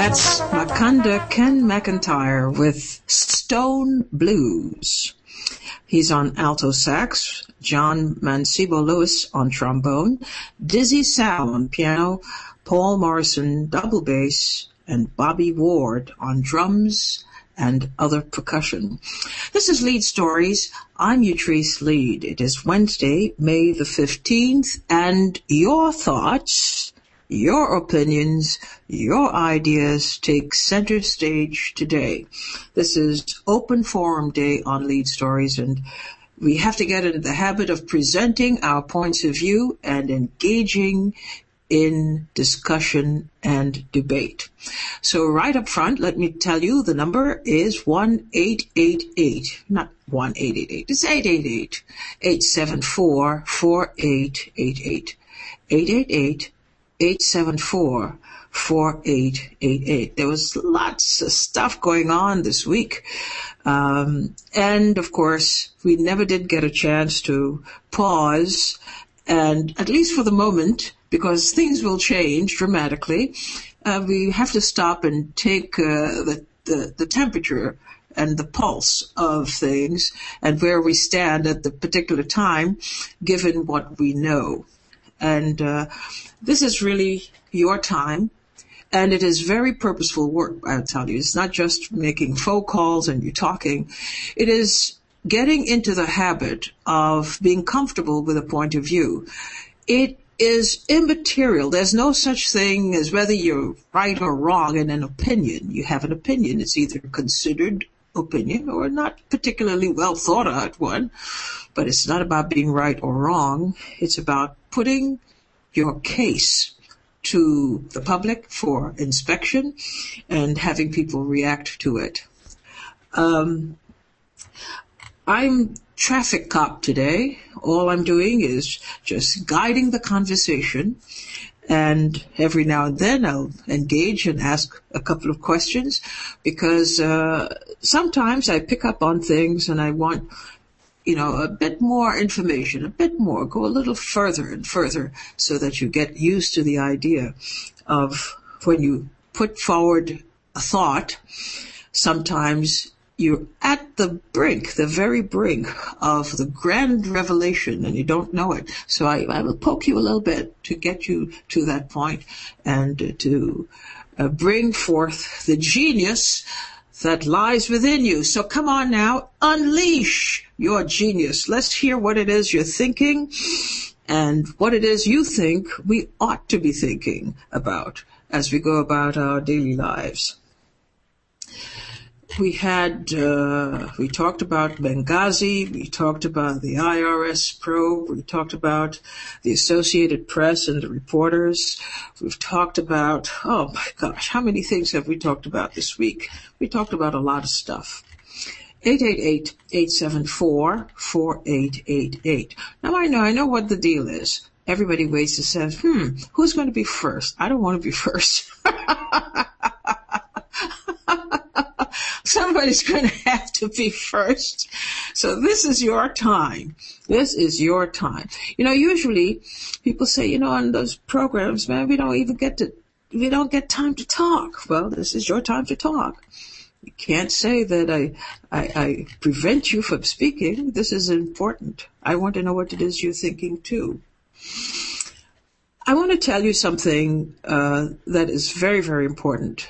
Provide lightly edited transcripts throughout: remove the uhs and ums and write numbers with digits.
That's Makanda Ken McIntyre with Stone Blues. He's on alto sax, John Mancebo Lewis on trombone, Dizzy Sal on piano, Paul Morrison double bass, and Bobby Ward on drums and other percussion. This is Lead Stories. I'm Utrice Lead. It is Wednesday, May the 15th, and your thoughts, your opinions, your ideas take center stage today. This is Open Forum Day on Lead Stories, and we have to get into the habit of presenting our points of view and engaging in discussion and debate. So right up front, let me tell you, the number is 1-888, not 1-888, it's 888-874-4888, 888-874-4888. There was lots of stuff going on this week. And of course, we never did get a chance to pause, and at least for the moment, because things will change dramatically, we have to stop and take the temperature and the pulse of things and where we stand at the particular time, given what we know. And this is really your time, and it is very purposeful work, I'll tell you. It's not just making phone calls and you talking. It is getting into the habit of being comfortable with a point of view. It is immaterial. There's no such thing as whether you're right or wrong in an opinion. You have an opinion. It's either considered opinion or not particularly well thought out one. But it's not about being right or wrong. It's about putting your case to the public for inspection and having people react to it. I'm traffic cop today. All I'm doing is just guiding the conversation, and every now and then I'll engage and ask a couple of questions, because sometimes I pick up on things and I want, a bit more information, a bit more, go a little further and further, so that you get used to the idea of when you put forward a thought, sometimes you're at the brink, the very brink of the grand revelation, and you don't know it. So I will poke you a little bit to get you to that point and to bring forth the genius that lies within you. So come on now, unleash your genius. Let's hear what it is you're thinking and what it is you think we ought to be thinking about as we go about our daily lives. We talked about Benghazi, we talked about the IRS probe, we talked about the Associated Press and the reporters. We've talked about, oh my gosh, how many things have we talked about this week? We talked about a lot of stuff. 888-874-4888. Now I know what the deal is. Everybody waits and says, who's going to be first? I don't want to be first. Somebody's going to have to be first. So this is your time. This is your time. Usually people say, on those programs, man, we don't get time to talk. Well, this is your time to talk. You can't say that I prevent you from speaking. This is important. I want to know what it is you're thinking too. I want to tell you something that is very, very important.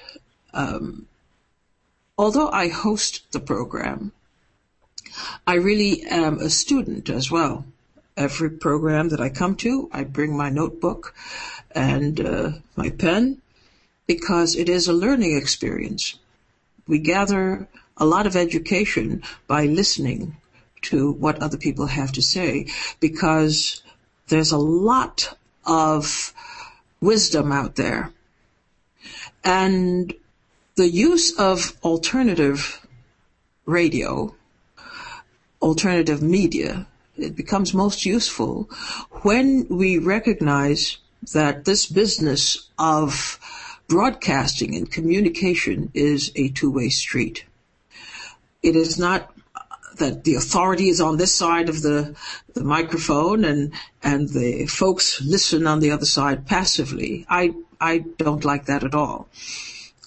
Although I host the program, I really am a student as well. Every program that I come to, I bring my notebook and my pen, because it is a learning experience. We gather a lot of education by listening to what other people have to say, because there's a lot of wisdom out there. And the use of alternative radio, alternative media, it becomes most useful when we recognize that this business of broadcasting and communication is a two-way street. It is not that the authority is on this side of the microphone and the folks listen on the other side passively. I don't like that at all.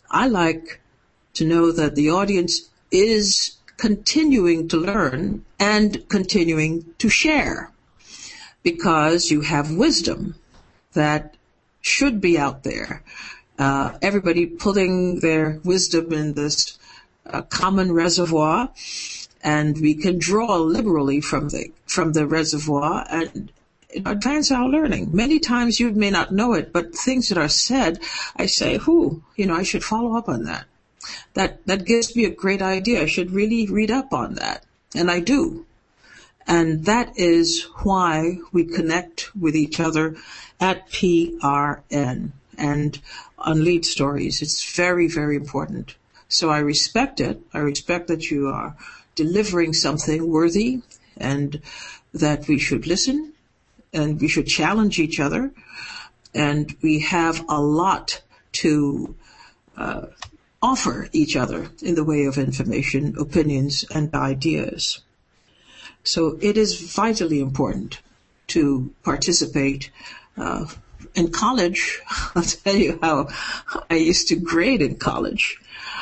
I like to know that the audience is continuing to learn and continuing to share, because you have wisdom that should be out there. Everybody putting their wisdom in this common reservoir, and we can draw liberally from the reservoir and advance our learning. Many times you may not know it, but things that are said, I say, I should follow up on that. That gives me a great idea. I should really read up on that. And I do. And that is why we connect with each other at PRN and on Lead Stories. It's very, very important. So I respect it. I respect that you are delivering something worthy, and that we should listen and we should challenge each other. And we have a lot to offer each other in the way of information, opinions, and ideas. So it is vitally important to participate. In college, I'll tell you how I used to grade in college.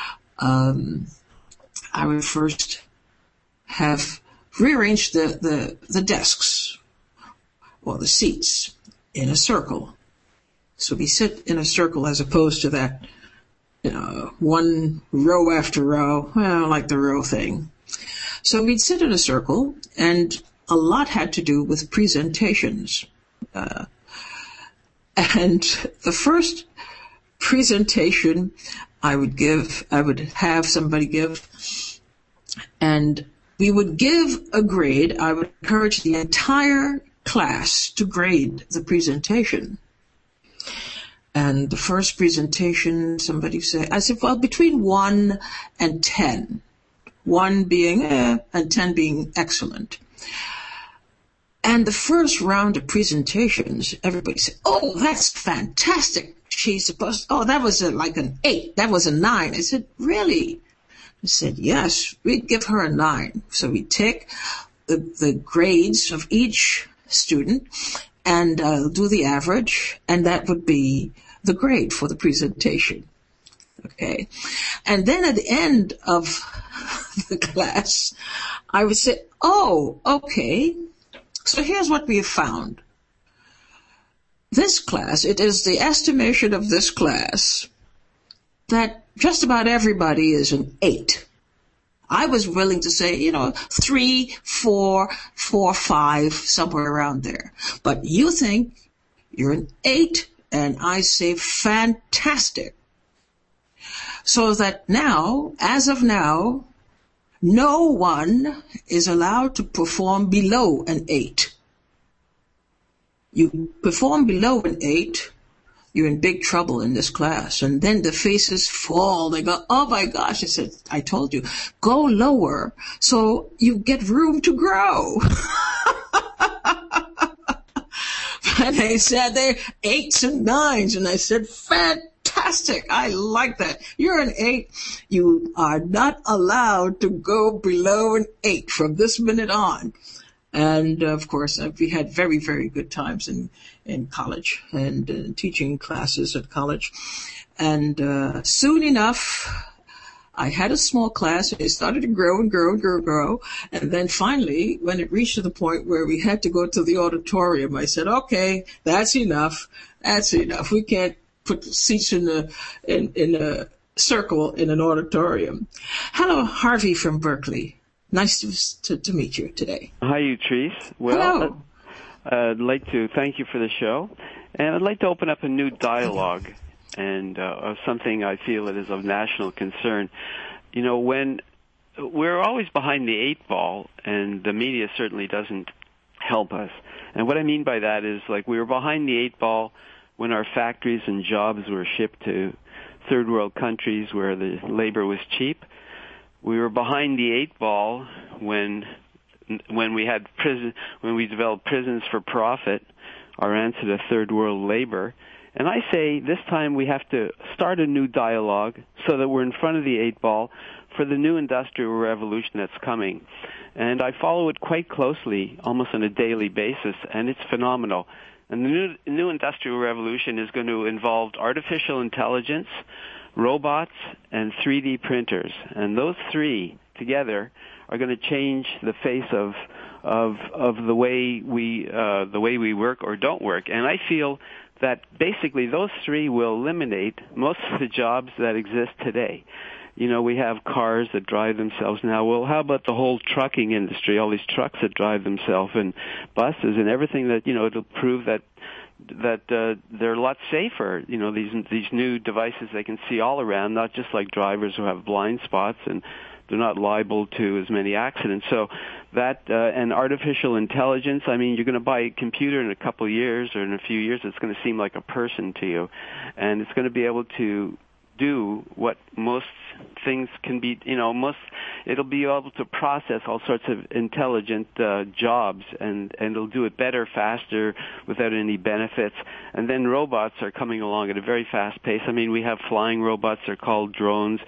I would first have rearranged the desks or the seats in a circle. So we sit in a circle as opposed to that, one row after row, like the row thing. So we'd sit in a circle, and a lot had to do with presentations. And the first presentation I would have somebody give, and we would give a grade. I would encourage the entire class to grade the presentation. And the first presentation, somebody said, I said, well, between 1 and 10. 1 being and 10 being excellent. And the first round of presentations, everybody said, oh, that's fantastic. That was like an 8. That was a 9. I said, really? I said, yes, we'd give her a 9. So we'd take the grades of each student and do the average, and that would be the grade for the presentation. Okay. And then at the end of the class, I would say, oh, okay. So here's what we have found. This class, it is the estimation of this class that just about everybody is an 8. I was willing to say, 3, 4, 5, somewhere around there. But you think you're an 8, and I say fantastic. So that now, as of now, no one is allowed to perform below an 8. You perform below an 8, you're in big trouble in this class. And then the faces fall. They go, oh my gosh. I said, I told you, go lower so you get room to grow. And they said they're 8s and 9s. And I said, fantastic. I like that. You're an 8. You are not allowed to go below an 8 from this minute on. And of course, we had very, very good times in college and teaching classes at college. And soon enough, I had a small class. It started to grow and grow and grow and grow. And then finally, when it reached to the point where we had to go to the auditorium, I said, okay, that's enough. That's enough. We can't put seats in a circle in an auditorium. Hello, Harvey from Berkeley. Nice to meet you today. Hi, Utrice. Well, hello. I'd like to thank you for the show, and I'd like to open up a new dialogue and of something I feel that is of national concern. When we're always behind the 8 ball, and the media certainly doesn't help us. And what I mean by that is, like, we were behind the 8 ball when our factories and jobs were shipped to third world countries where the labor was cheap. We were behind the 8 ball when we developed prisons for profit, our answer to third world labor. And I say this time we have to start a new dialogue so that we're in front of the 8 ball for the new industrial revolution that's coming. And I follow it quite closely, almost on a daily basis, and it's phenomenal. And the new industrial revolution is going to involve artificial intelligence, robots, and 3D printers. And those three together are going to change the face of the way we work or don't work. And I feel that basically those three will eliminate most of the jobs that exist today. You know, we have cars that drive themselves now. Well, how about the whole trucking industry, all these trucks that drive themselves and buses and everything that, you know, it'll prove that they're a lot safer. You know, these new devices they can see all around, not just like drivers who have blind spots, and they're not liable to as many accidents. So that and artificial intelligence, I mean, you're going to buy a computer in a couple of years or in a few years, it's going to seem like a person to you, and it's going to be able to do what most things can be, you know, it'll be able to process all sorts of intelligent jobs, and it'll do it better, faster, without any benefits. And then robots are coming along at a very fast pace. I mean, we have flying robots, they're called drones.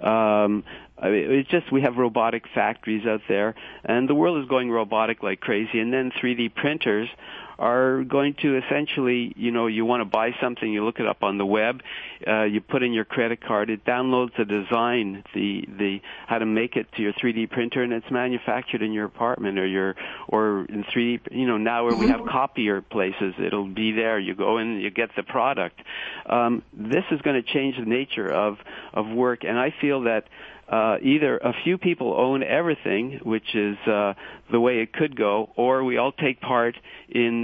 It's just we have robotic factories out there, and the world is going robotic like crazy. And then 3D printers are going to essentially, you know, you want to buy something, you look it up on the web, you put in your credit card, it downloads the design, the how to make it to your 3D printer, and it's manufactured in your apartment or in 3D. You know, now where we have copier places, it'll be there. You go in, you get the product. This is going to change the nature of work, and I feel that either a few people own everything, which is the way it could go, or we all take part in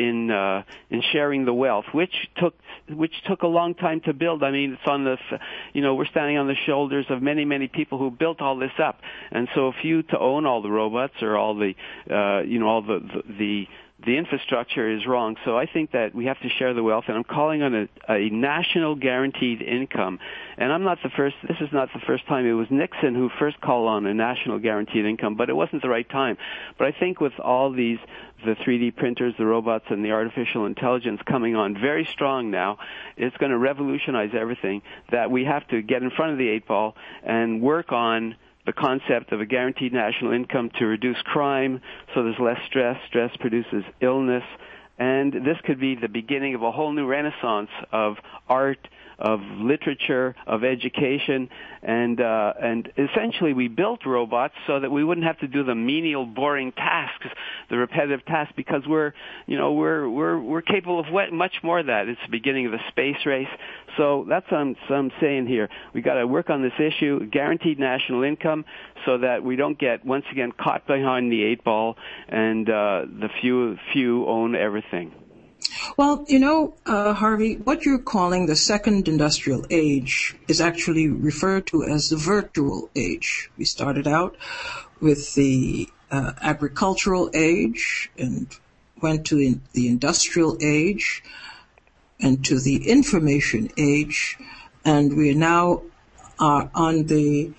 sharing the wealth, which took a long time to build. I mean, it's on the, you know, we're standing on the shoulders of many people who built all this up, and so a few to own all the robots or all the, you know, all the infrastructure is wrong. So I think that we have to share the wealth, and I'm calling on a national guaranteed income. And I'm not the first, this is not the first time. It was Nixon who first called on a national guaranteed income, but it wasn't the right time. But I think with all these, the 3D printers, the robots, and the artificial intelligence coming on very strong now, it's going to revolutionize everything, that we have to get in front of the 8 ball and work on the concept of a guaranteed national income to reduce crime, so there's less stress. Stress produces illness, and this could be the beginning of a whole new renaissance of art, of literature, of education, and essentially we built robots so that we wouldn't have to do the menial, boring tasks, the repetitive tasks, because we're capable of much more of that. It's the beginning of the space race. So that's what I'm saying here. We got to work on this issue, guaranteed national income, so that we don't get once again caught behind the 8 ball and the few own everything. Well, you know, Harvey, what you're calling the second industrial age is actually referred to as the virtual age. We started out with the agricultural age and went to the industrial age and to the information age, and we are now on the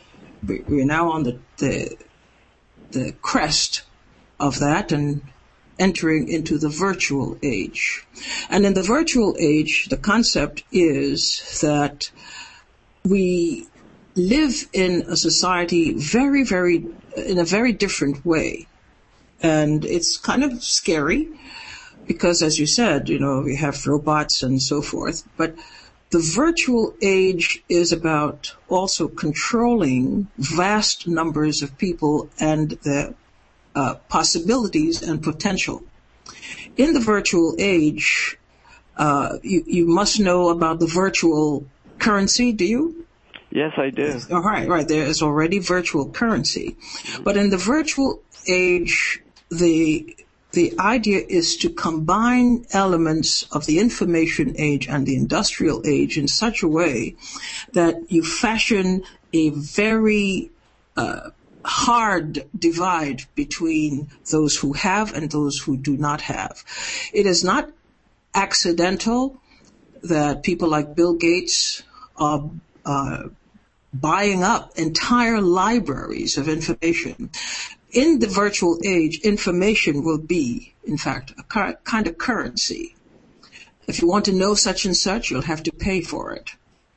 crest of that and entering into the virtual age. And in the virtual age, the concept is that we live in a society in a very different way. And it's kind of scary because, as you said, you know, we have robots and so forth. But the virtual age is about also controlling vast numbers of people and the possibilities and potential. In the virtual age, you must know about the virtual currency, do you? Yes, I do. All right. There is already virtual currency. But in the virtual age, the idea is to combine elements of the information age and the industrial age in such a way that you fashion a very hard divide between those who have and those who do not have. It is not accidental that people like Bill Gates are buying up entire libraries of information. In the virtual age, information will be, in fact, a kind of currency. If you want to know such and such, you'll have to pay for it.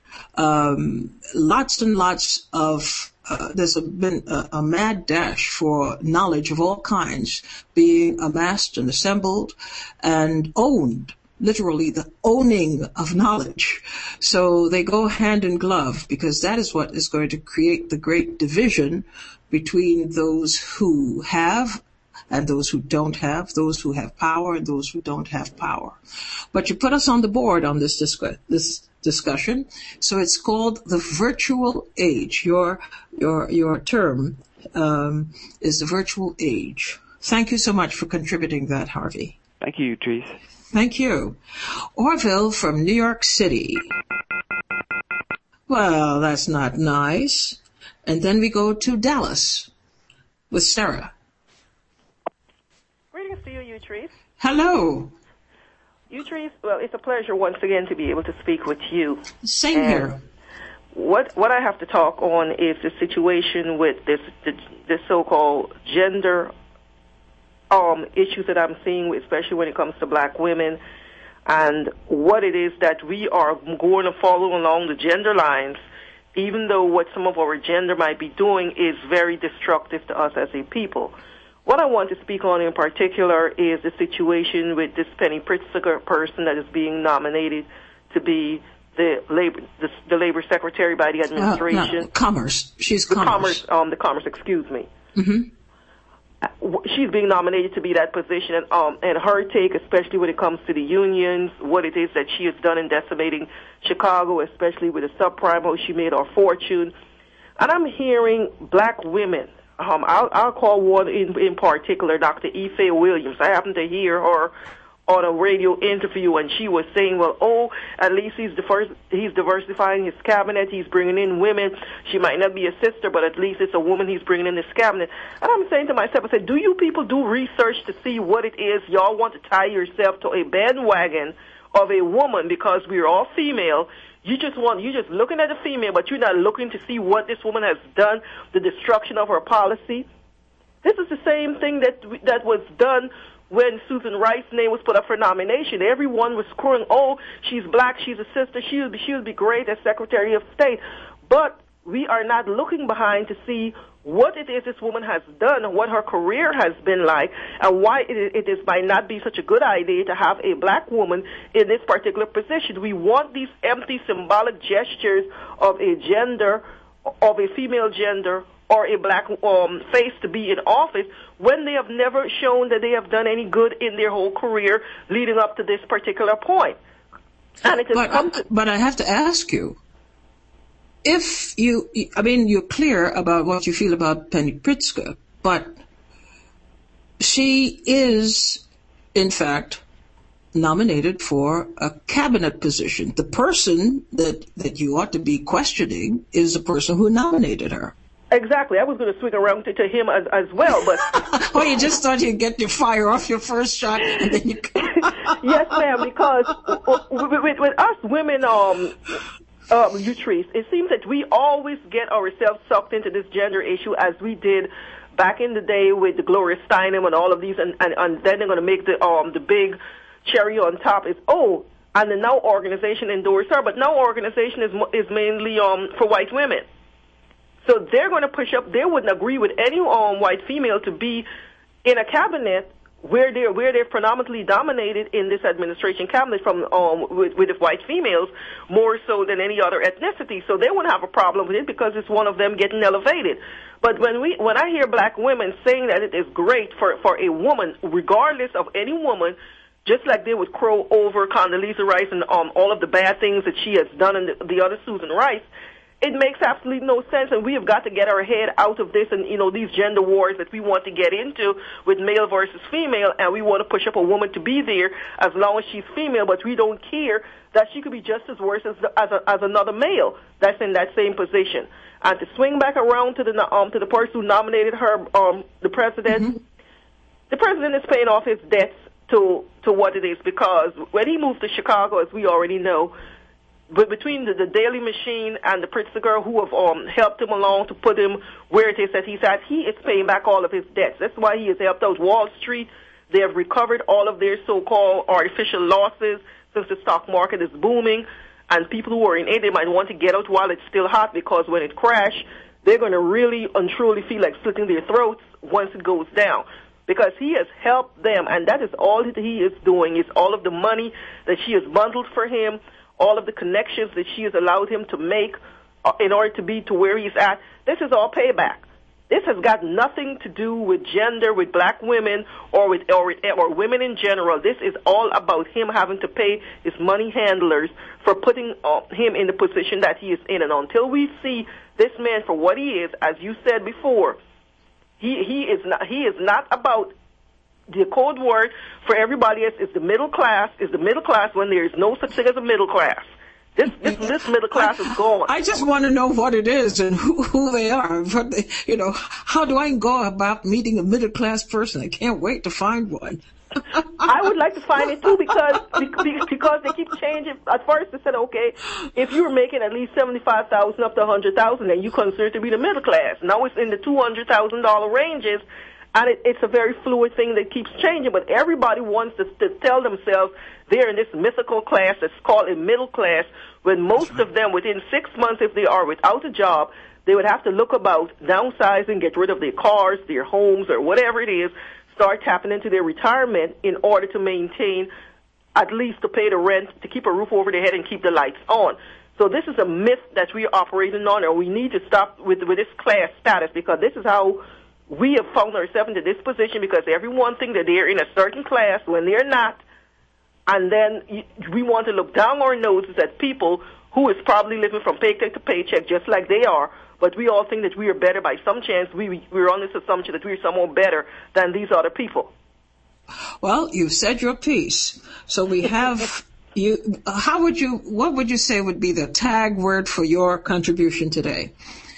Lots and lots of there's been a mad dash for knowledge of all kinds being amassed and assembled and owned literally the owning of knowledge. So they go hand in glove, because that is what is going to create the great division between those who have and those who don't have, those who have power and those who don't have power. But you put us on the board on this discussion. So it's called the virtual age. Your term is the virtual age. Thank you so much for contributing that, Harvey. Thank you, Therese. Thank you. Orville from New York City. Well, that's not nice. And then we go to Dallas with Sarah. Greetings to you, Therese. Hello. Therese, well, it's a pleasure once again to be able to speak with you. Same here. What I have to talk on is the situation with this so-called gender issues that I'm seeing, especially when it comes to black women, and what it is that we are going to follow along the gender lines, even though what some of our gender might be doing is very destructive to us as a people. What I want to speak on in particular is the situation with this Penny Pritzker person that is being nominated to be the labor secretary by the administration. No, Commerce. She's Commerce. The Commerce, excuse me. Mm-hmm. She's being nominated to be that position, and her take, especially when it comes to the unions, what it is that she has done in decimating Chicago, especially with the subprime, how she made her fortune. And I'm hearing black women. I'll call one in particular, Dr. Ife Williams. I happened to hear her on a radio interview, and she was saying, well, at least he's diversifying his cabinet. He's bringing in women. She might not be a sister, but at least it's a woman he's bringing in his cabinet. And I'm saying to myself, I said, do you people do research to see what it is y'all want to tie yourself to a bandwagon of a woman because we're all female? You're just looking at the female, but you're not looking to see what this woman has done, the destruction of her policy. This is the same thing that was done when Susan Rice's name was put up for nomination. Everyone was screwing, she's black, she's a sister, she would be great as Secretary of State. But we are not looking behind to see what it is this woman has done, what her career has been like, and why it might not be such a good idea to have a black woman in this particular position. We want these empty symbolic gestures of a gender, of a female gender, or a black face to be in office when they have never shown that they have done any good in their whole career leading up to this particular point. And it has but I have to ask you, if you're clear about what you feel about Penny Pritzker, but she is, in fact, nominated for a cabinet position. The person that you ought to be questioning is the person who nominated her. Exactly. I was going to swing around to him as well, but... you just thought you'd get your fire off your first shot, and then you... Yes, ma'am, because with us women, Therese, it seems that we always get ourselves sucked into this gender issue as we did back in the day with the Gloria Steinem and all of these, and then they're going to make the big cherry on top is, and the Now organization endorsed her, but Now organization is mainly for white women. So they're going to push up. They wouldn't agree with any white female to be in a cabinet where they're predominantly dominated in this administration cabinet from with the white females more so than any other ethnicity. So they wouldn't have a problem with it because it's one of them getting elevated. But when I hear black women saying that it is great for a woman, regardless of any woman, just like they would crow over Condoleezza Rice and all of the bad things that she has done and the other Susan Rice, it makes absolutely no sense, and we have got to get our head out of this and, these gender wars that we want to get into with male versus female, and we want to push up a woman to be there as long as she's female, but we don't care that she could be just as worse as another male that's in that same position. And to swing back around to the person who nominated her, the president, mm-hmm. The president is paying off his debts to what it is, because when he moved to Chicago, as we already know, but between the Daily Machine and the Pritzker who have helped him along to put him where it is that he's at, he is paying back all of his debts. That's why he has helped out Wall Street. They have recovered all of their so-called artificial losses since the stock market is booming. And people who are in it, they might want to get out while it's still hot, because when it crashes, they're going to really and truly feel like slitting their throats once it goes down. because he has helped them, and that is all that he is doing, is all of the money that she has bundled for him, all of the connections that she has allowed him to make in order to be to where he's at. This is all payback. This has got nothing to do with gender, with black women, or women in general. This is all about him having to pay his money handlers for putting him in the position that he is in. And until we see this man for what he is, as you said before, he is not about the code word for everybody else is the middle class. Is the middle class when there is no such thing as a middle class. This middle class is gone. I just want to know what it is and who they are. How do I go about meeting a middle class person? I can't wait to find one. I would like to find it too because they keep changing. At first they said, okay, if you were making at least $75,000 up to $100,000, then you consider to be the middle class. Now it's in the $200,000 ranges, and it's a very fluid thing that keeps changing. But everybody wants to tell themselves they're in this mythical class that's called a middle class, when most of them, within 6 months, if they are without a job, they would have to look about downsizing, get rid of their cars, their homes, or whatever it is, start tapping into their retirement in order to maintain, at least to pay the rent, to keep a roof over their head and keep the lights on. So this is a myth that we are operating on, and we need to stop with this class status, because this is how we have found ourselves into this position, because everyone thinks that they're in a certain class when they're not. And then we want to look down our noses at people who is probably living from paycheck to paycheck just like they are, but we all think that we are better by some chance. We're on this assumption that we're somehow better than these other people. Well, you've said your piece. So we have you. What would you say would be the tag word for your contribution today?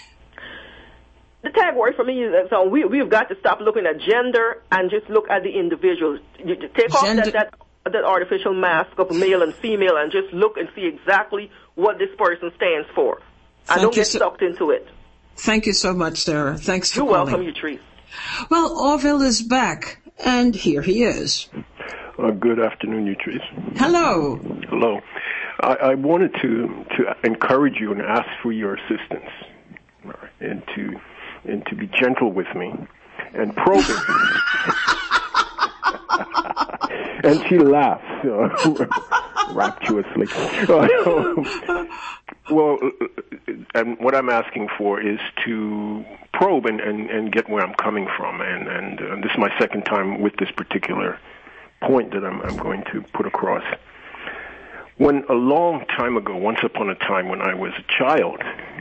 The tag word for me is that we've got to stop looking at gender and just look at the individuals. You take off that artificial mask of male and female and just look and see exactly what this person stands for. I don't get sucked into it. Thank you so much, Sarah. Thanks for calling. You're welcome, Utrice. Well, Orville is back, and here he is. Good afternoon, Utrice. Hello. Hello. I wanted to encourage you and ask for your assistance, and to be gentle with me and probe it. And she laughs rapturously. Well, and what I'm asking for is to probe and get where I'm coming from. And this is my second time with this particular point that I'm going to put across. When a long time ago, once upon a time when I was a child,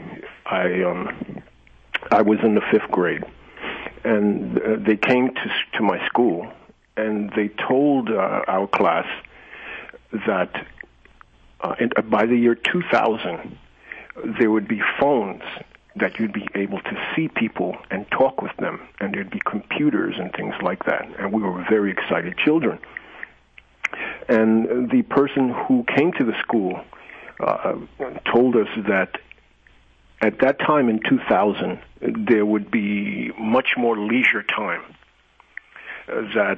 I was in the 5th grade, and they came to my school, and they told our class that by the year 2000, there would be phones that you'd be able to see people and talk with them, and there'd be computers and things like that. And we were very excited children. And the person who came to the school told us that at that time in 2000, there would be much more leisure time, that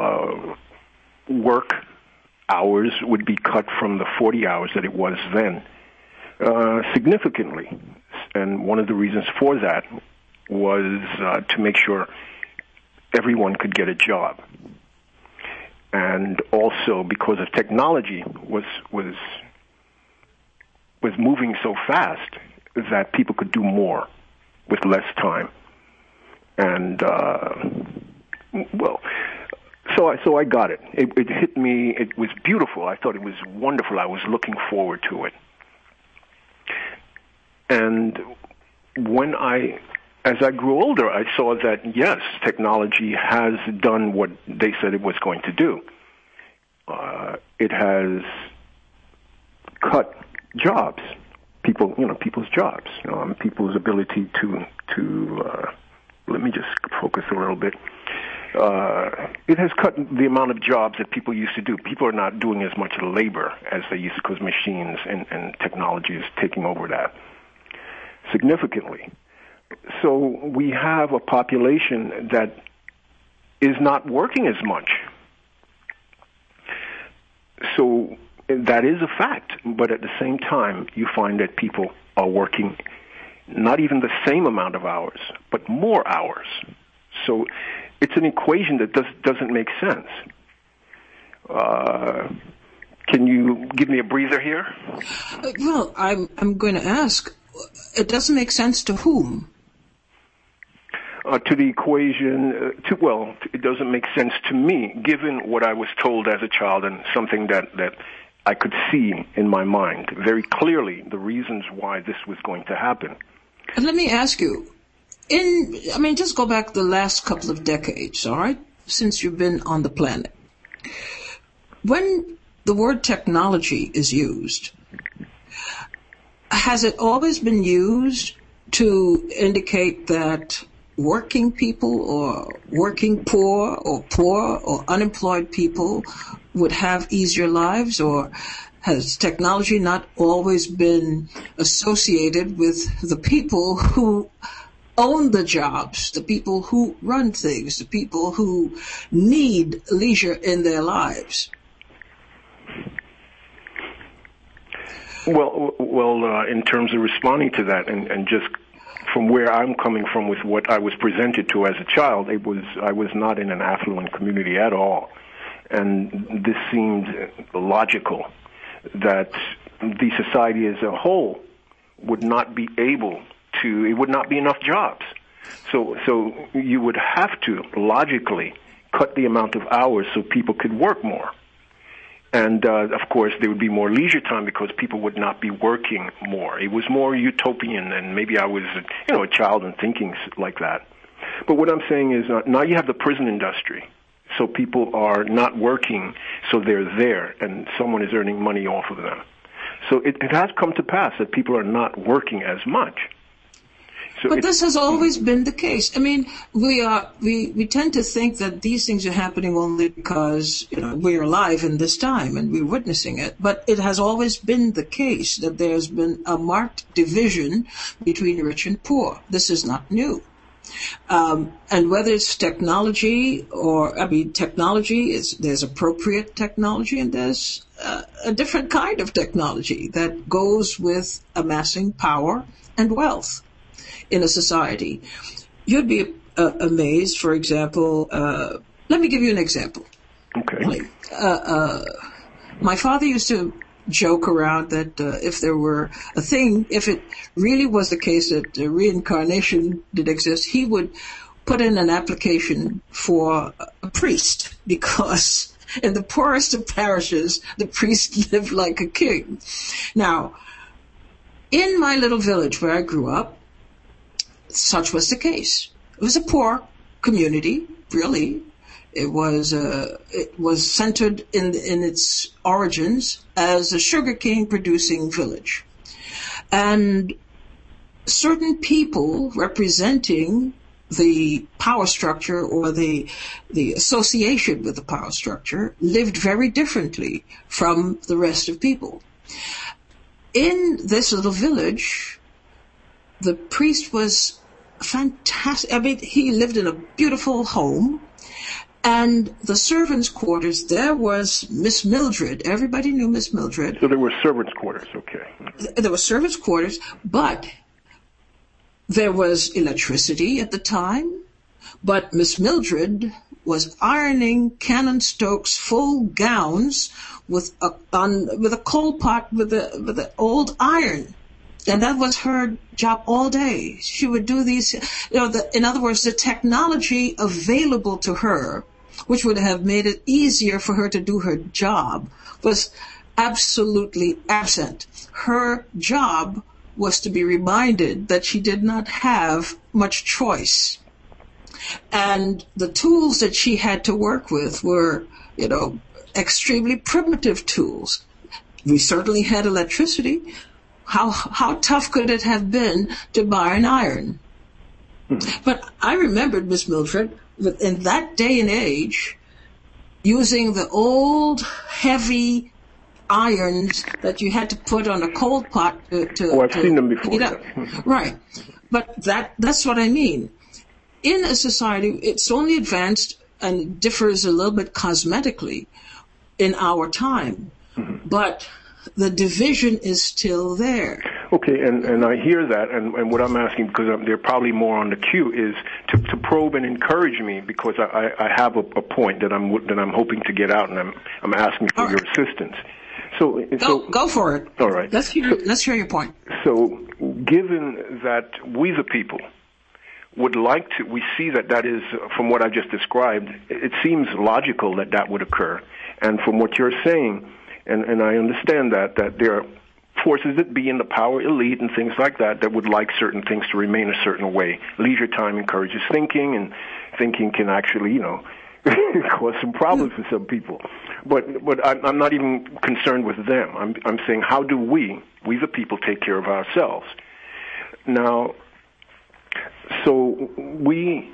work hours would be cut from the 40 hours that it was then significantly. And one of the reasons for that was to make sure everyone could get a job. And also because of technology was moving so fast that people could do more with less time. And so I got it. It hit me. It was beautiful. I thought it was wonderful. I was looking forward to it. And as I grew older, I saw that, yes, technology has done what they said it was going to do. It has cut jobs, people's jobs, people's ability to let me just focus a little bit. It has cut the amount of jobs that people used to do. People are not doing as much labor as they used to because machines and technology is taking over that significantly. So we have a population that is not working as much. So that is a fact, but at the same time, you find that people are working not even the same amount of hours, but more hours. So it's an equation that doesn't make sense. Can you give me a breather here? Well, I'm going to ask, it doesn't make sense to whom? To the equation, it doesn't make sense to me, given what I was told as a child and something that I could see in my mind very clearly, the reasons why this was going to happen. And let me ask you, just go back the last couple of decades, all right, since you've been on the planet. When the word technology is used, has it always been used to indicate that working people or working poor or unemployed people would have easier lives, or has technology not always been associated with the people who own the jobs, the people who run things, the people who need leisure in their lives? Well, in terms of responding to that, and just from where I'm coming from with what I was presented to as a child, I was not in an affluent community at all. And this seemed logical that the society as a whole would not be able to, it would not be enough jobs. So you would have to logically cut the amount of hours so people could work more. And, of course, there would be more leisure time because people would not be working more. It was more utopian, and maybe I was, a child and thinking like that. But what I'm saying is now you have the prison industry. So people are not working, so they're there, and someone is earning money off of them. So it has come to pass that people are not working as much. So but this has always been the case. I mean, we tend to think that these things are happening only because we're alive in this time and we're witnessing it. But it has always been the case that there's been a marked division between rich and poor. This is not new. And whether it's technology there's appropriate technology and there's a different kind of technology that goes with amassing power and wealth in a society. You'd be amazed, for example, let me give you an example. Okay. My father used to joke around that if there were a thing, if it really was the case that reincarnation did exist, he would put in an application for a priest, because in the poorest of parishes, the priest lived like a king. Now, in my little village where I grew up, such was the case. It was a poor community, really. It was centered in its origins as a sugarcane producing village. And certain people representing the power structure or the association with the power structure lived very differently from the rest of people. In this little village, the priest was fantastic. I mean, he lived in a beautiful home. And the servants' quarters, there was Miss Mildred. Everybody knew Miss Mildred. So there were servants' quarters, okay. There were servants' quarters, but there was electricity at the time. But Miss Mildred was ironing Canon Stokes' full gowns with a coal pot with the old iron. And that was her job all day. She would do these, in other words, the technology available to her, which would have made it easier for her to do her job, was absolutely absent. Her job was to be reminded that she did not have much choice. And the tools that she had to work with were, extremely primitive tools. We certainly had electricity. How tough could it have been to buy an iron? But I remembered Miss Mildred in that day and age using the old heavy irons that you had to put on a coal pot to I've seen them before. Heat up. Right. But that's what I mean. In a society, it's only advanced and differs a little bit cosmetically in our time. Mm-hmm. But the division is still there. Okay, and I hear that, and what I'm asking, because they're probably more on the queue, is to probe and encourage me, because I have a point that I'm hoping to get out, and I'm asking for your assistance. So go for it. All right. Let's hear your point. So, given that we the people would like to, we see that is, from what I just described, it seems logical that would occur, and from what you're saying, and I understand that there are forces that be in the power elite and things like that would like certain things to remain a certain way. Leisure time encourages thinking, and thinking can actually, cause some problems for some people. But I'm not even concerned with them. I'm saying, how do we the people, take care of ourselves? Now, so we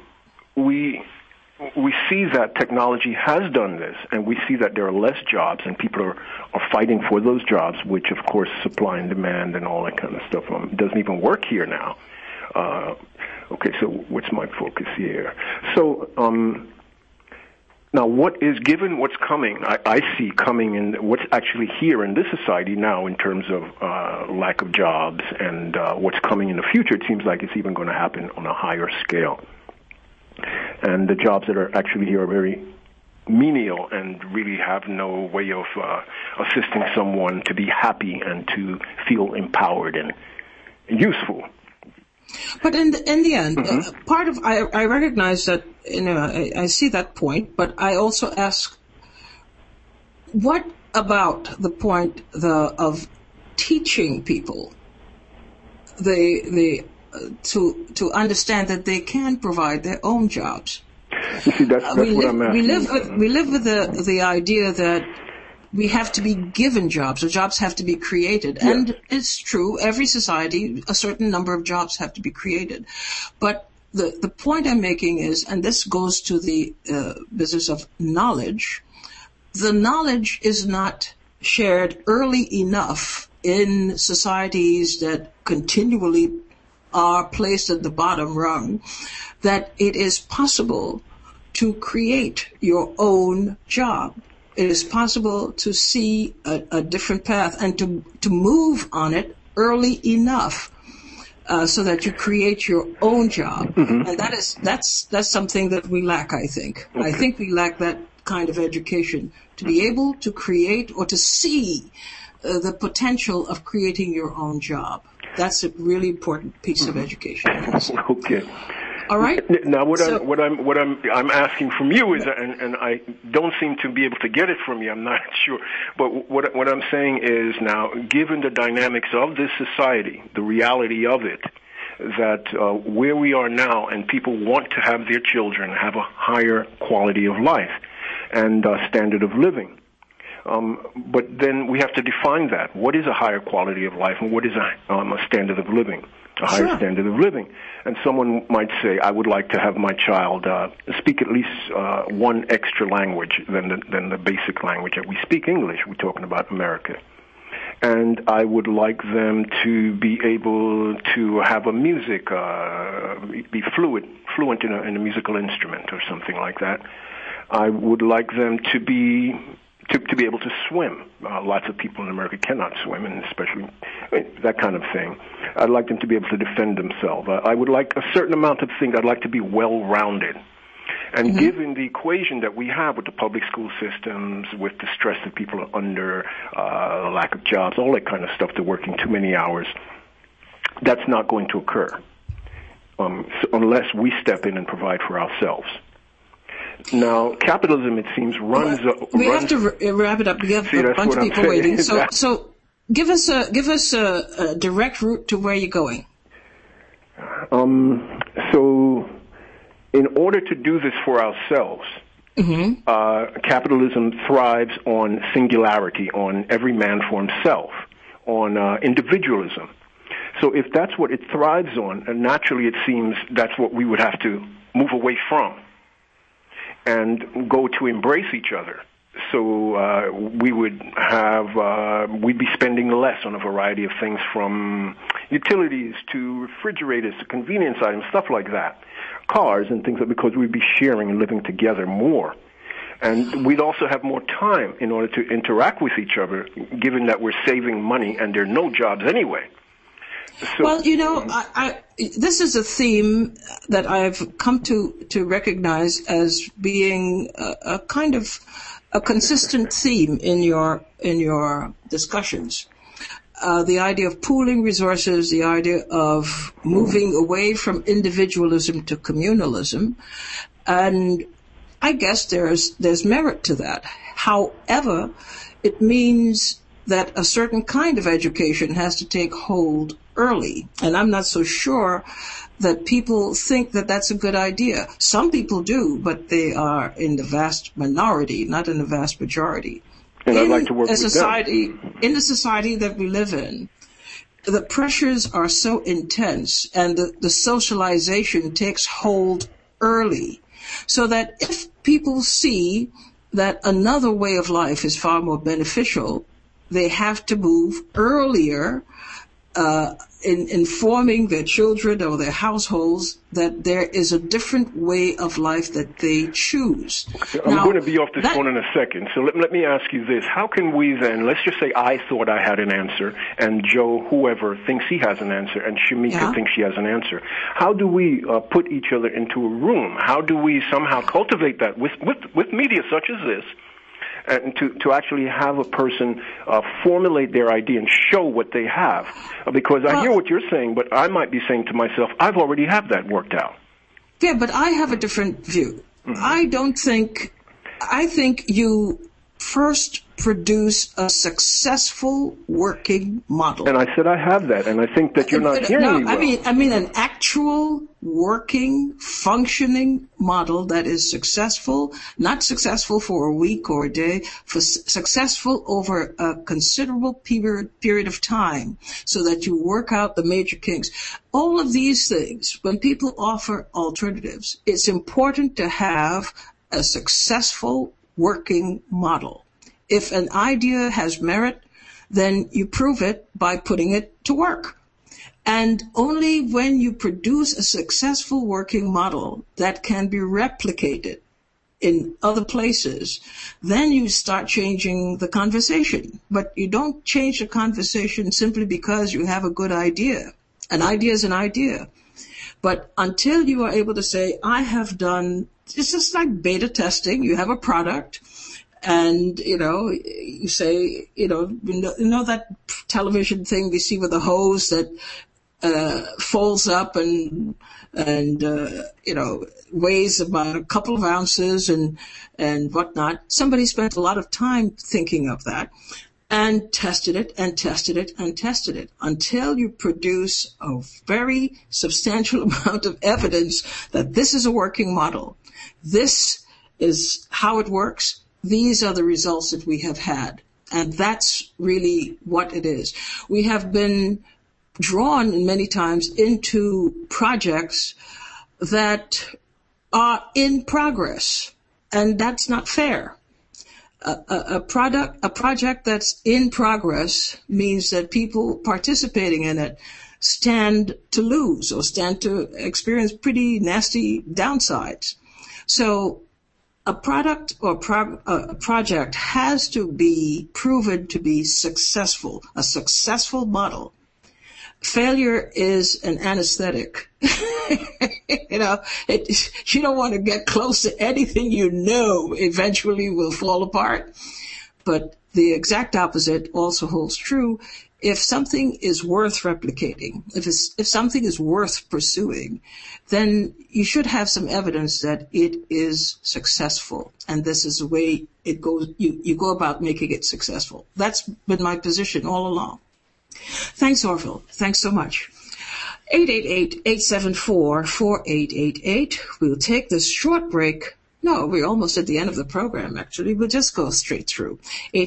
see that technology has done this, and we see that there are less jobs, and people are fighting for those jobs, which, of course, supply and demand and all that kind of stuff doesn't even work here now. Okay, so what's my focus here? So now given what's coming, I see coming in what's actually here in this society now in terms of lack of jobs and what's coming in the future, it seems like it's even going to happen on a higher scale. And the jobs that are actually here are very menial and really have no way of assisting someone to be happy and to feel empowered and useful. But in the end, part of I recognize that, I see that point, but I also ask, what about the point of teaching people to understand that they can provide their own jobs? You see, that's what I'm asking. We live with the idea that we have to be given jobs, or jobs have to be created. Yeah. And it's true, every society, a certain number of jobs have to be created. But the point I'm making is, and this goes to the business of knowledge, the knowledge is not shared early enough in societies that continually are placed at the bottom rung, that it is possible to create your own job. It is possible to see a different path and to move on it early enough so that you create your own job. Mm-hmm. And that's something that we lack, I think. Okay. I think we lack that kind of education, to be able to create or to see the potential of creating your own job. That's a really important piece of education. Okay. All right. Now, what I'm asking from you is, and I don't seem to be able to get it from you. I'm not sure, but what I'm saying is, now, given the dynamics of this society, the reality of it, that where we are now, and people want to have their children have a higher quality of life and standard of living. But then we have to define that. What is a higher quality of life, and what is a standard of living? A higher standard of living. And someone might say, I would like to have my child speak at least one extra language than the basic language that we speak, English. We're talking about America. And I would like them to be able to have a music, be fluent in a musical instrument or something like that. I would like them to be able to swim. Lots of people in America cannot swim, and especially that kind of thing. I'd like them to be able to defend themselves. I would like a certain amount of things. I'd like to be well-rounded. And given the equation that we have with the public school systems, with the stress that people are under, the lack of jobs, all that kind of stuff, they're working too many hours, that's not going to occur so unless we step in and provide for ourselves. Now, capitalism, it seems, runs. We have to wrap it up. We have a bunch of people waiting. So, give us a direct route to where you're going. So, in order to do this for ourselves, capitalism thrives on singularity, on every man for himself, on individualism. So, if that's what it thrives on, and naturally, it seems that's what we would have to move away from and go to embrace each other. So we would we'd be spending less on a variety of things, from utilities to refrigerators to convenience items, stuff like that, cars and things like, because we'd be sharing and living together more. And we'd also have more time in order to interact with each other, given that we're saving money and there are no jobs anyway. Well, this is a theme that I've come to recognize as being a kind of a consistent theme in your discussions. The idea of pooling resources, the idea of moving away from individualism to communalism, and I guess there's merit to that. However, it means that a certain kind of education has to take hold early, and I'm not so sure that people think that that's a good idea. Some people do, but they are in the vast minority, not in the vast majority. And I'd like to work with them. In the society that we live in, the pressures are so intense, and the socialization takes hold early, so that if people see that another way of life is far more beneficial, they have to move earlier in informing their children or their households that there is a different way of life that they choose. I'm going to be off this phone in a second, so let me ask you this. How can we then, let's just say I thought I had an answer, and Joe, whoever, thinks he has an answer, and Shamika thinks she has an answer. How do we put each other into a room? How do we somehow cultivate that with media such as this? And to actually have a person formulate their idea and show what they have. Because I hear what you're saying, but I might be saying to myself, I've already have that worked out. Yeah, but I have a different view. Mm-hmm. I think you first produce a successful working model. And I said I have that, and I think that you're not hearing me well. I mean an actual working, functioning model that is successful, not successful for a week or a day, successful over a considerable period of time, so that you work out the major kinks. All of these things, when people offer alternatives, it's important to have a successful working model. If an idea has merit, then you prove it by putting it to work. And only when you produce a successful working model that can be replicated in other places, then you start changing the conversation. But you don't change the conversation simply because you have a good idea. An idea is an idea. But until you are able to say, I have done, it's just like beta testing. You have a product. And, you say, you know that television thing we see with the hose that folds up and weighs about a couple of ounces and whatnot. Somebody spent a lot of time thinking of that and tested it and tested it and tested it until you produce a very substantial amount of evidence that this is a working model. This is how it works. These are the results that we have had. And that's really what it is. We have been drawn many times into projects that are in progress. And that's not fair. A project that's in progress means that people participating in it stand to lose or stand to experience pretty nasty downsides. So a product or a project has to be proven to be successful, a successful model. Failure is an anesthetic. You don't want to get close to anything eventually will fall apart. But the exact opposite also holds true. If something is worth replicating, if something is worth pursuing, then you should have some evidence that it is successful. And this is the way it goes. You go about making it successful. That's been my position all along. Thanks, Orville. Thanks so much. 888-874-4888. We'll take this short break. No, we're almost at the end of the program, actually. We'll just go straight through.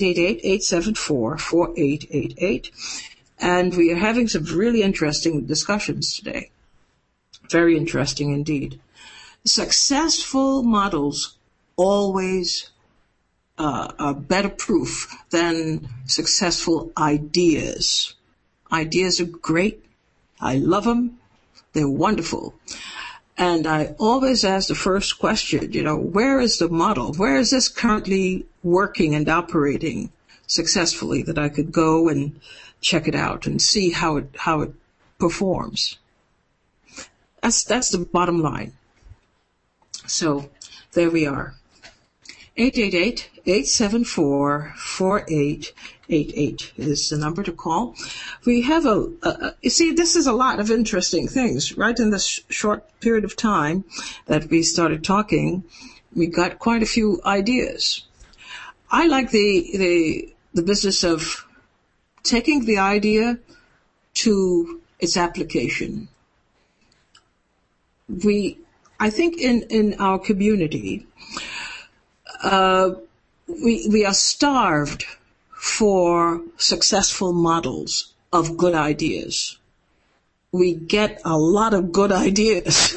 888-874-4888. And we are having some really interesting discussions today. Very interesting indeed. Successful models always are better proof than successful ideas. Ideas are great. I love them. They're wonderful. And I always ask the first question, where is the model? Where is this currently working and operating successfully that I could go and check it out and see how it performs. That's the bottom line. So there we are. 888-874-4888 is the number to call. We have you see, this is a lot of interesting things. Right in this short period of time that we started talking, we got quite a few ideas. I like the business of taking the idea to its application. I think in our community, we are starved for successful models of good ideas. We get a lot of good ideas,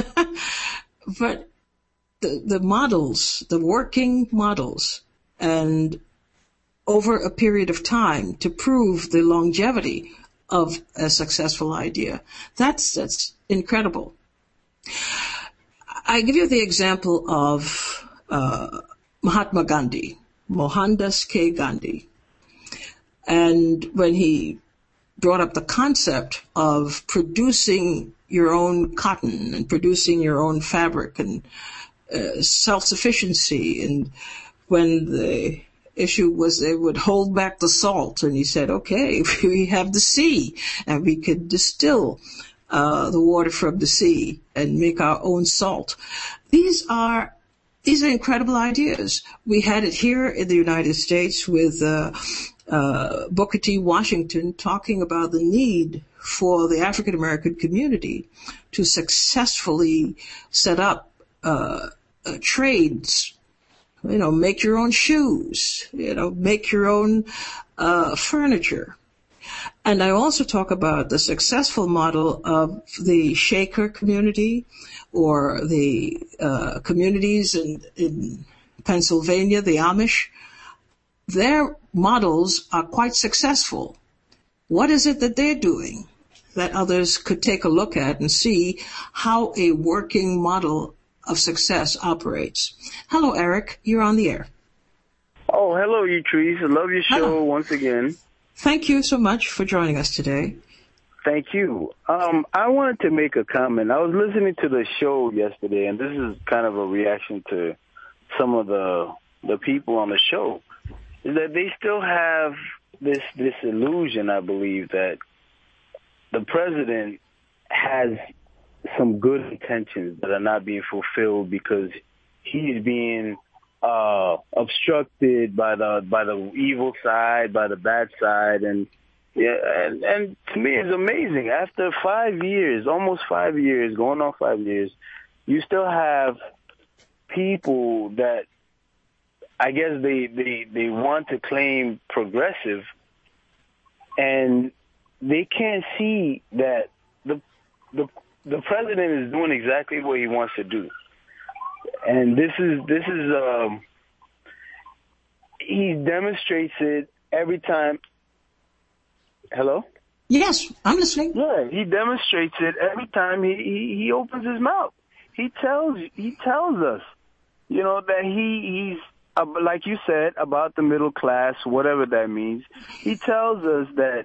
but the models, the working models, and over a period of time to prove the longevity of a successful idea, that's incredible. I give you the example of Mahatma Gandhi, Mohandas K. Gandhi. And when he brought up the concept of producing your own cotton and producing your own fabric and self-sufficiency, and when the issue was they would hold back the salt, and he said, okay, we have the sea, and we could distill the water from the sea and make our own salt. These are incredible ideas. We had it here in the United States with Booker T. Washington talking about the need for the African American community to successfully set up trades. Make your own shoes. Make your own furniture. And I also talk about the successful model of the Shaker community, or the communities in Pennsylvania, the Amish. Their models are quite successful. What is it that they're doing that others could take a look at and see how a working model of success operates? Hello, Eric. You're on the air. Oh, hello, Utrice. I love your show once again. Thank you so much for joining us today. Thank you. I wanted to make a comment. I was listening to the show yesterday, and this is kind of a reaction to some of the people on the show, is that they still have this illusion, I believe, that the president has some good intentions that are not being fulfilled because he's being obstructed by the evil side, by the bad side, and to me it's amazing. After 5 years, almost 5 years, going on 5 years, you still have people that I guess they want to claim progressive, and they can't see that the president is doing exactly what he wants to do. And this is he demonstrates it every time. Hello? Yes, I'm listening. Yeah, he demonstrates it every time he opens his mouth. He tells us, that he's like you said about the middle class, whatever that means. He tells us that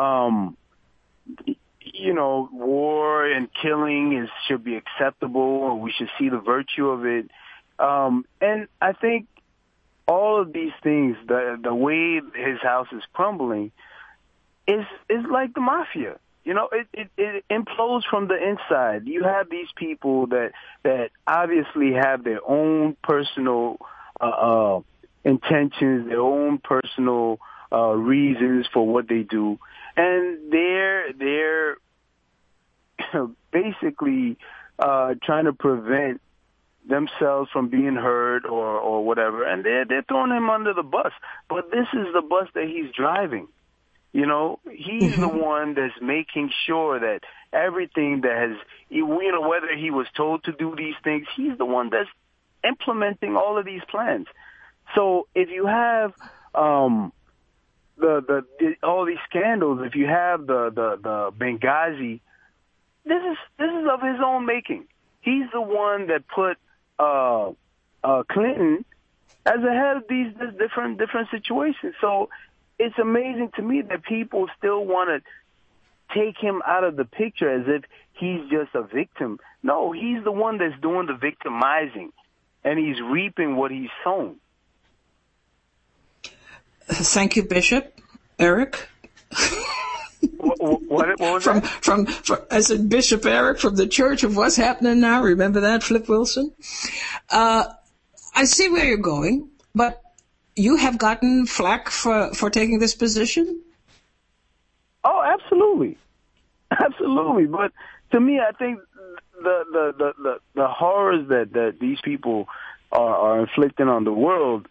war and killing should be acceptable, or we should see the virtue of it. And I think all of these things, the way his house is crumbling, is like the mafia. It implodes from the inside. You have these people that obviously have their own personal intentions, their own personal reasons for what they do, and they're basically trying to prevent themselves from being heard or whatever, and they're throwing him under the bus. But this is the bus that he's driving. He's the one that's making sure that everything that has, whether he was told to do these things, he's the one that's implementing all of these plans. So if you have all these scandals, if you have the Benghazi, this is of his own making. He's the one that put Clinton as the head of these different situations. So it's amazing to me that people still want to take him out of the picture as if he's just a victim. No, he's the one that's doing the victimizing, and he's reaping what he's sown. Thank you, Bishop. Eric? What was from, that? From, I said Bishop Eric from the Church of What's Happening Now. Remember that, Flip Wilson? I see where you're going, but you have gotten flack for taking this position? Oh, absolutely. Absolutely. But to me, I think the horrors that these people are inflicting on the world,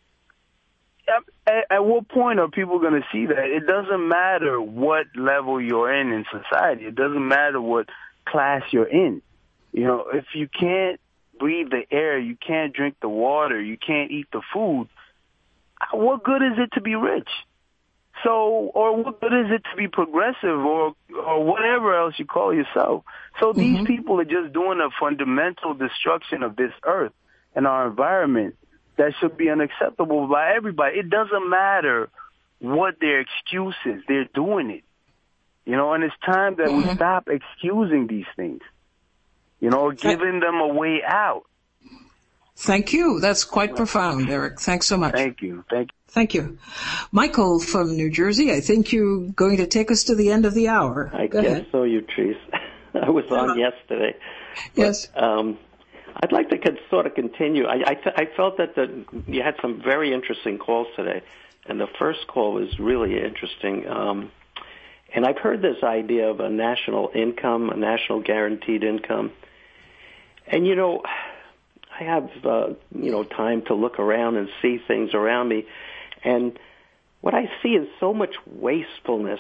at what point are people going to see that? It doesn't matter what level you're in society. It doesn't matter what class you're in. You know, if you can't breathe the air, you can't drink the water, you can't eat the food, what good is it to be rich? So, or what good is it to be progressive or whatever else you call yourself? So these people are just doing a fundamental destruction of this earth and our environment that should be unacceptable by everybody. It doesn't matter what their excuse is. They're doing it. You know, and it's time that we stop excusing these things, you know, or giving them a way out. Thank you. That's quite profound, Eric. Thanks so much. Thank you. Thank you. Michael from New Jersey, I think you're going to take us to the end of the hour. I guess so, Utrice. I was on yesterday. Yes. I'd like to sort of continue. I felt that you had some very interesting calls today, and the first call was really interesting. And I've heard this idea of a national income, a national guaranteed income. And, you know, I have, time to look around and see things around me. And what I see is so much wastefulness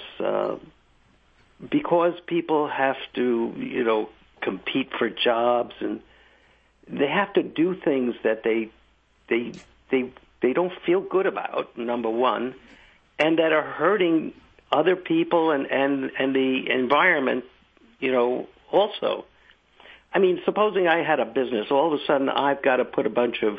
because people have to, compete for jobs, and they have to do things that they don't feel good about, number one, and that are hurting other people and the environment, also. I mean, supposing I had a business, all of a sudden I've got to put a bunch of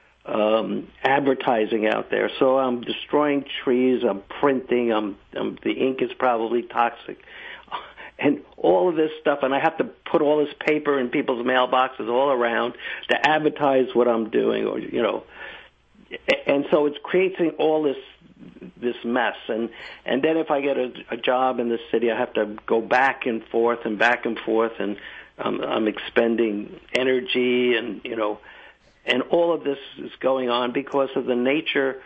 advertising out there. So I'm destroying trees, I'm printing, the ink is probably toxic, and all of this stuff, and I have to put all this paper in people's mailboxes all around to advertise what I'm doing, or and so it's creating all this mess, and then if I get a job in the city, I have to go back and forth, and I'm expending energy, and and all of this is going on because of the nature,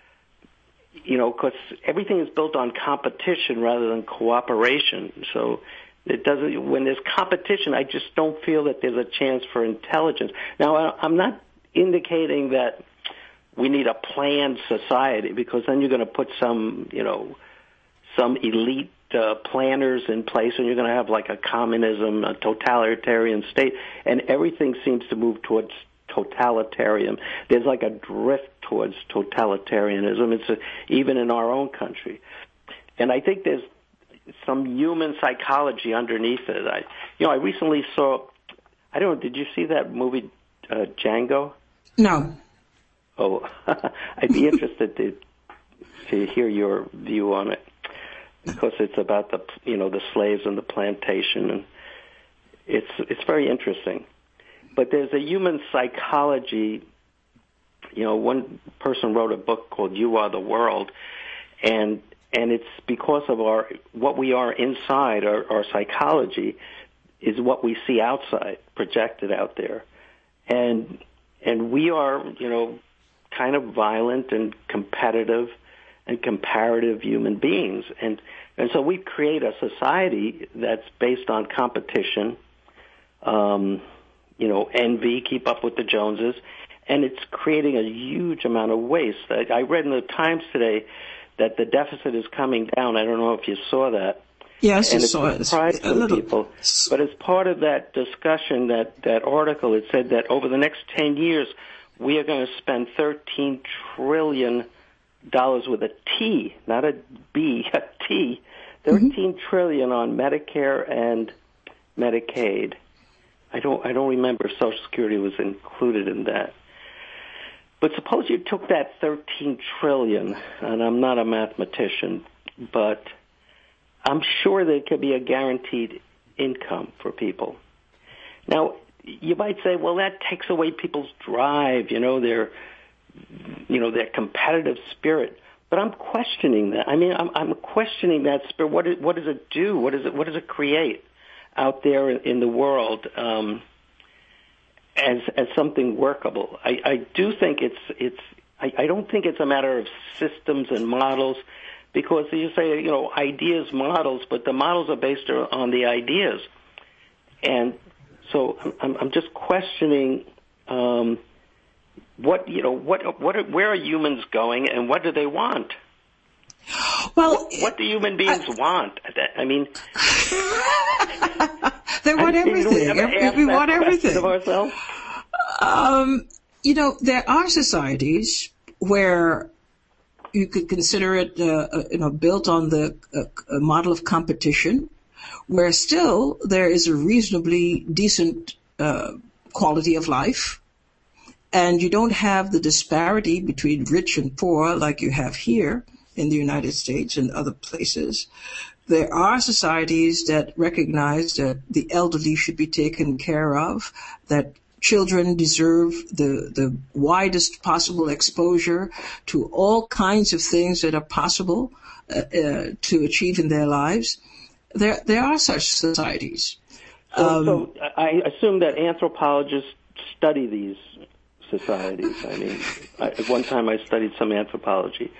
because everything is built on competition rather than cooperation. So it doesn't. When there's competition, I just don't feel that there's a chance for intelligence. Now, I'm not indicating that we need a planned society, because then you're going to put some elite planners in place, and you're going to have like a communism, a totalitarian state, and everything seems to move towards totalitarian. There's like a drift towards totalitarianism. It's even in our own country, and I think there's some human psychology underneath it. I recently saw. I don't know. Did you see that movie Django? No. Oh, I'd be interested to hear your view on it, because it's about the slaves and the plantation, and it's very interesting. But there's a human psychology. One person wrote a book called "You Are the World," and it's because of what we are inside. Our psychology is what we see outside, projected out there, and we are kind of violent and competitive and comparative human beings, and so we create a society that's based on competition, envy, keep up with the Joneses, and it's creating a huge amount of waste. I read in the Times today that the deficit is coming down. I don't know if you saw that. Yes, and I saw it. It's surprising people. But as part of that discussion, that article, it said that over the next 10 years, we are going to spend $13 trillion with a T, not a B, a T, $13 trillion on Medicare and Medicaid. I don't remember if Social Security was included in that. But suppose you took that $13 trillion, and I'm not a mathematician, but I'm sure there could be a guaranteed income for people. Now, you might say, well, that takes away people's drive, their competitive spirit. But I'm questioning that. I mean, I'm questioning that spirit. What does it do? What does it create out there in the world as something workable? I do think I don't think it's a matter of systems and models, because you say, ideas, models, but the models are based on the ideas. And so I'm just questioning where are humans going, and what do they want? Well, what do human beings want? I mean, they want everything. We want everything of ourselves. There are societies where you could consider it, built on the model of competition, where still there is a reasonably decent quality of life, and you don't have the disparity between rich and poor like you have here in the United States and other places. There are societies that recognize that the elderly should be taken care of, that children deserve the widest possible exposure to all kinds of things that are possible to achieve in their lives. There are such societies. So I assume that anthropologists study these societies. I mean, at one time I studied some anthropology.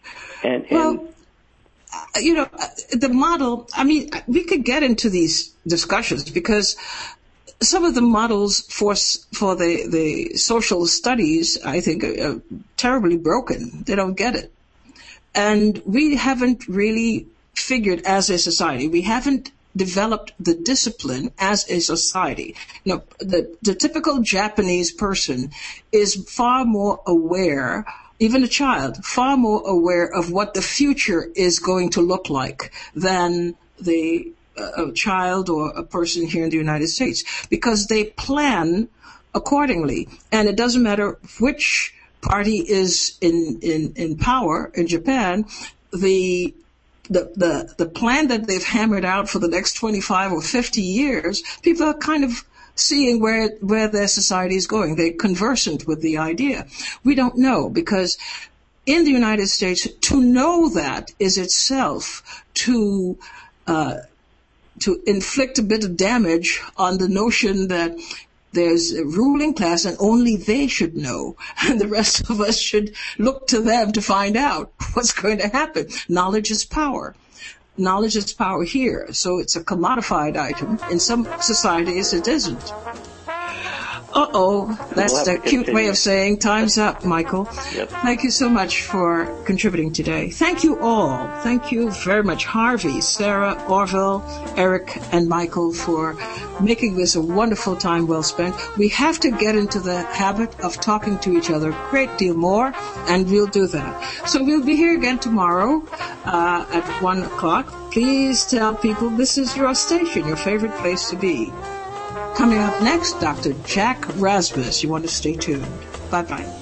The model, I mean, we could get into these discussions because some of the models for the social studies, I think, are terribly broken. They don't get it. And we haven't really figured as a society. We haven't developed the discipline as a society. The typical Japanese person is far more aware, even a child, far more aware of what the future is going to look like than a child or a person here in the United States, because they plan accordingly. And it doesn't matter which party is in power in Japan, the plan that they've hammered out for the next 25 or 50 years, people are kind of seeing where their society is going. They're conversant with the idea. We don't know, because in the United States, to know that is itself to inflict a bit of damage on the notion that there's a ruling class and only they should know, and the rest of us should look to them to find out what's going to happen. Knowledge is power. Knowledge is power here, so it's a commodified item. In some societies, it isn't. That's the cute way of saying time's up, Michael. Yep. Thank you so much for contributing today. Thank you all. Thank you very much, Harvey, Sarah, Orville, Eric, and Michael, for making this a wonderful time well spent. We have to get into the habit of talking to each other a great deal more, and we'll do that. So we'll be here again tomorrow at 1 o'clock. Please tell people this is your station, your favorite place to be. Coming up next, Dr. Jack Rasmus. You want to stay tuned. Bye-bye.